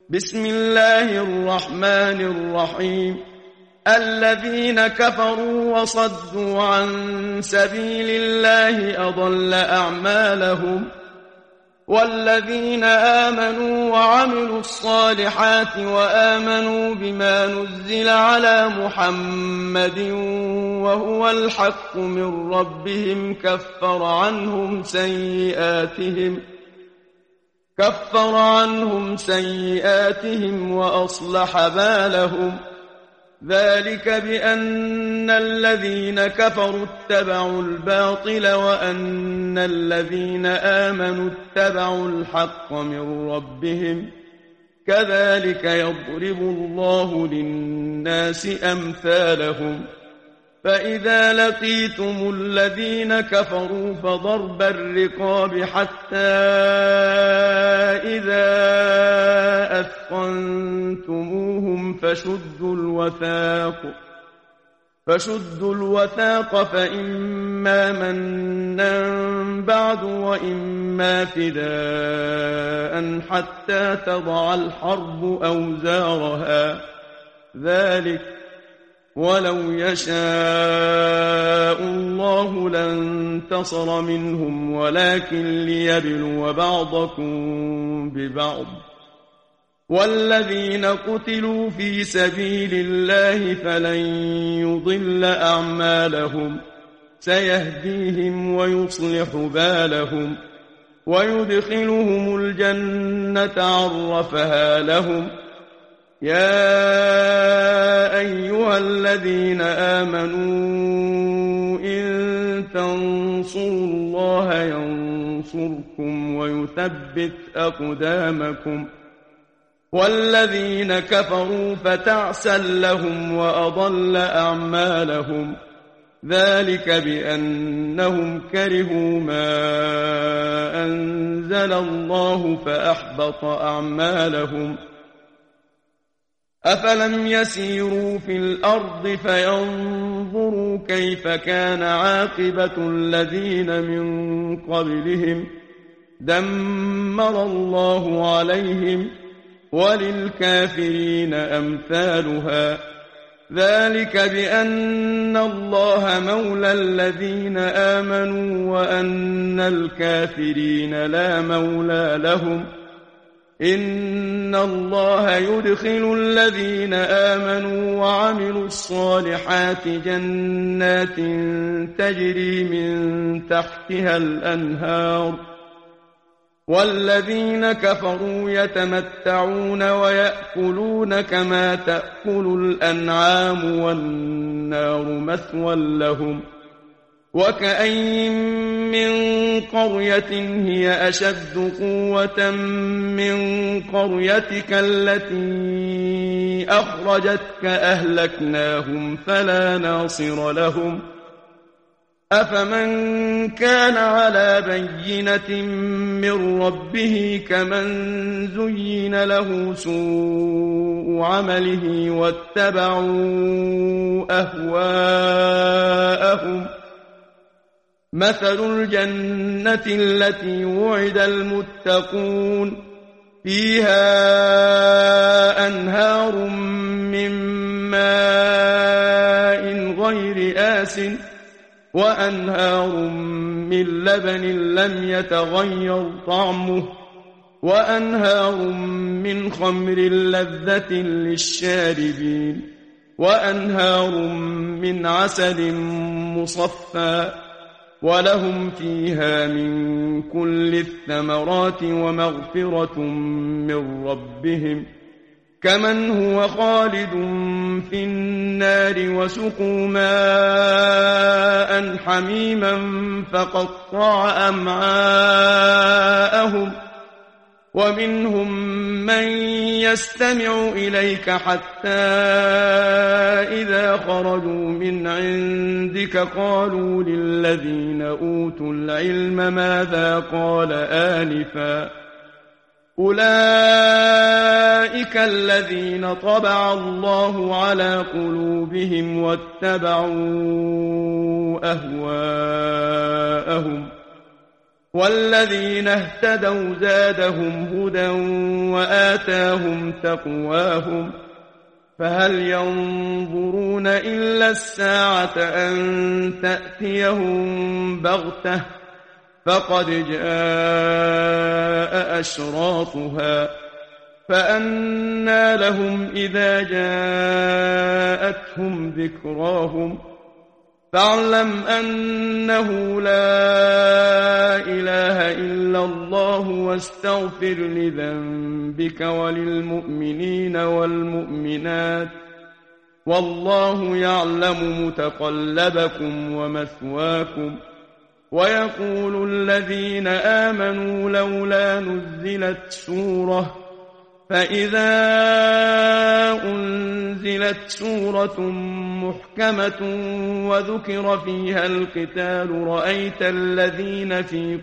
بسم الله الرحمن الرحيم. الذين كفروا وصدوا عن سبيل الله أضل أعمالهم، والذين آمنوا وعملوا الصالحات وآمنوا بما نزل على محمد وهو الحق من ربهم كفر عنهم سيئاتهم وأصلح بالهم. ذلك بأن الذين كفروا اتبعوا الباطل وأن الذين آمنوا اتبعوا الحق من ربهم. كذلك يضرب الله للناس أمثالهم. فإذا لقيتم الذين كفروا فضرب الرقاب حتى إذا أثخنتموهم فشدوا الوثاق فإما منا بعد وإما فداء حتى تضع الحرب أوزارها. ذلك ولو يشاء الله لانتصر منهم ولكن ليبلو بعضكم ببعض. والذين قتلوا في سبيل الله فلن يضل أعمالهم، سيهديهم ويصلح بالهم ويدخلهم الجنة عرفها لهم. يا أيها الذين آمنوا إن تنصروا الله ينصركم ويثبت أقدامكم. والذين كفروا فتعسا لهم وأضل أعمالهم. ذلك بأنهم كرهوا ما أنزل الله فأحبط أعمالهم. أفلم يسيروا في الأرض فينظروا كيف كان عاقبة الذين من قبلهم. دمر الله عليهم وللكافرين أمثالها. ذلك بأن الله مولى الذين آمنوا وأن الكافرين لا مولى لهم. إن الله يدخل الذين آمنوا وعملوا الصالحات جنات تجري من تحتها الأنهار. والذين كفروا يتمتعون ويأكلون كما تأكل الأنعام والنار مثوى لهم. وكأين من قرية هي أشد قوة من قريتك التي أخرجتك أهلكناهم فلا ناصر لهم. أفمن كان على بينة من ربه كمن زين له سوء عمله واتبعوا أهواءهم. مثل الجنة التي وعد المتقون فيها أنهار من ماء غير آسن وأنهار من لبن لم يتغير طعمه وأنهار من خمر لذة للشاربين وأنهار من عسل مصفى ولهم فيها من كل الثمرات ومغفرة من ربهم كمن هو خالد في النار وسقوا ماء حميما فقطع أمعاءهم. ومنهم من يستمع إليك حتى إذا خرجوا من عندك قالوا للذين أوتوا العلم ماذا قال آنفا. أولئك الذين طبع الله على قلوبهم واتبعوا أهواءهم. والذين اهتدوا زادهم هدى وآتاهم تقواهم فهل ينظرون إلا الساعة أن تأتيهم بغتة فقد جاء أشراطها فأنى لهم إذا جاءتهم ذكراهم فاعلم أنه لا إله إلا الله واستغفر لذنبك وللمؤمنين والمؤمنات والله يعلم متقلبكم ومثواكم ويقول الذين آمنوا لولا نزلت سورة فإذا أنزلت سورة محكمة وذكر فيها القتال رأيت الذين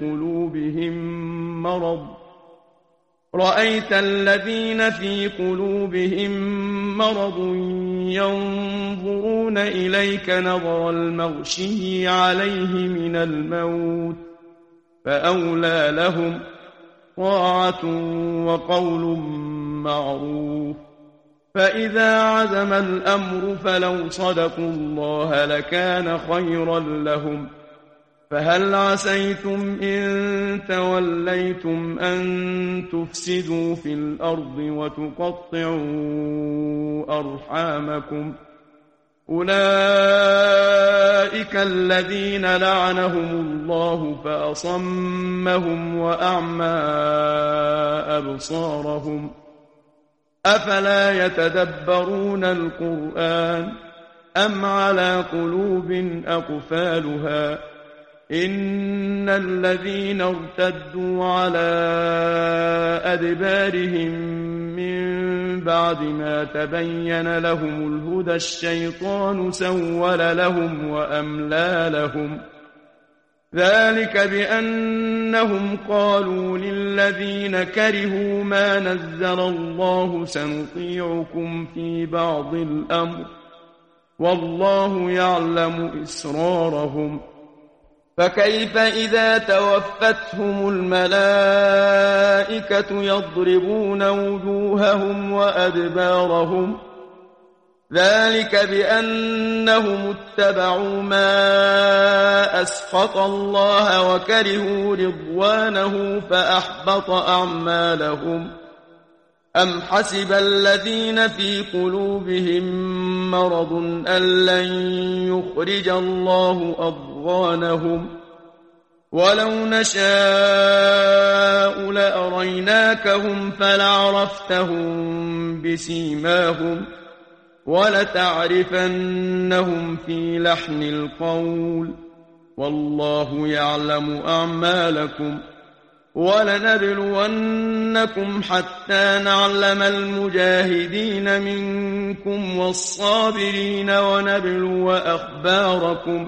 في قلوبهم مرض ينظرون إليك نظر المغشي عليه من الموت فأولى لهم طاعة وقول معروف فإذا عزم الأمر فلو صدقوا الله لكان خيرا لهم فهل عسيتم إن توليتم أن تفسدوا في الأرض وتقطعوا أرحامكم أولئك الذين لعنهم الله فأصمهم وأعمى أبصارهم أفلا يتدبرون القرآن أم على قلوب أقفالها إن الذين ارتدوا على أدبارهم من بعد ما تبين لهم الهدى الشيطان سول لهم وأملى لهم ذلك بأنهم قالوا للذين كرهوا ما نزل الله سنطيعكم في بعض الأمر والله يعلم إسرارهم فكيف إذا توفتهم الملائكة يضربون وجوههم وأدبارهم ذلك بأنهم اتبعوا ما أسخط الله وكرهوا رضوانه فأحبط أعمالهم أم حسب الذين في قلوبهم مرض أن لن يخرج الله أضغانهم ولو نشاء لأريناكهم فلعرفتهم بسيماهم ولتعرفنهم في لحن القول والله يعلم أعمالكم ولنبلونكم حتى نعلم المجاهدين منكم والصابرين ونبلو أخباركم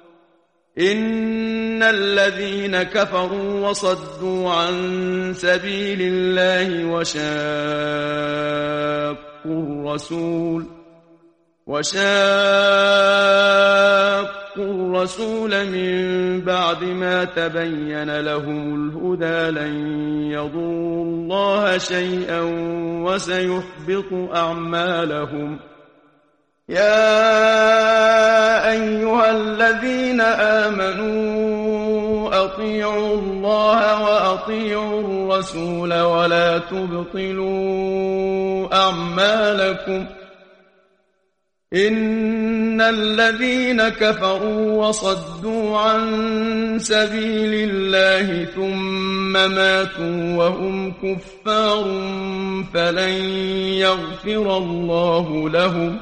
إن الذين كفروا وصدوا عن سبيل الله وشاقوا الرسول من بعد ما تبين لهم الهدى لن يضروا الله شيئا وسيحبط أعمالهم يا أيها الذين آمنوا أطيعوا الله وأطيعوا الرسول ولا تبطلوا أعمالكم إن الذين كفروا وصدوا عن سبيل الله ثم ماتوا وهم كفار فلن يغفر الله لهم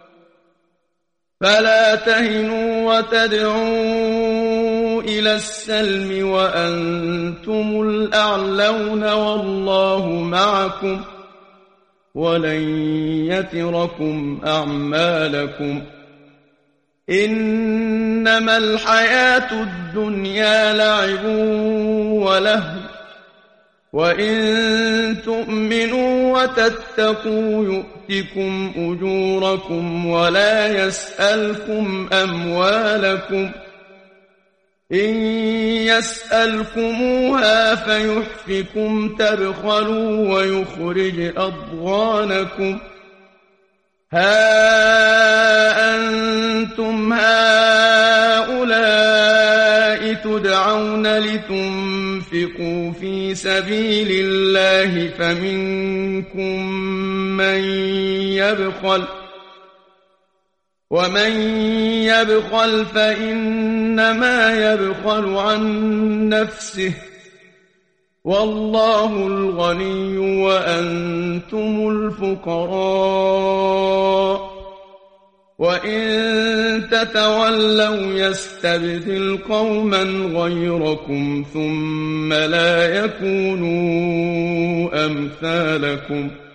فلا تهنوا وتدعوا إلى السلم وأنتم الأعلون والله معكم ولن يتركم أعمالكم إنما الحياة الدنيا لعب ولهو وإن تؤمنوا وتتقوا يؤتكم أجوركم ولا يسألكم أموالكم إن يسألكموها فيحفكم تبخلوا ويخرج أضغانكم ها أنتم هؤلاء تدعون لتنفقوا في سبيل الله فمنكم من يبخل ومن يبخل فإنما يبخل عن نفسه والله الغني وأنتم الفقراء وإن تتولوا يستبدل قوما غيركم ثم لا يكونوا أمثالكم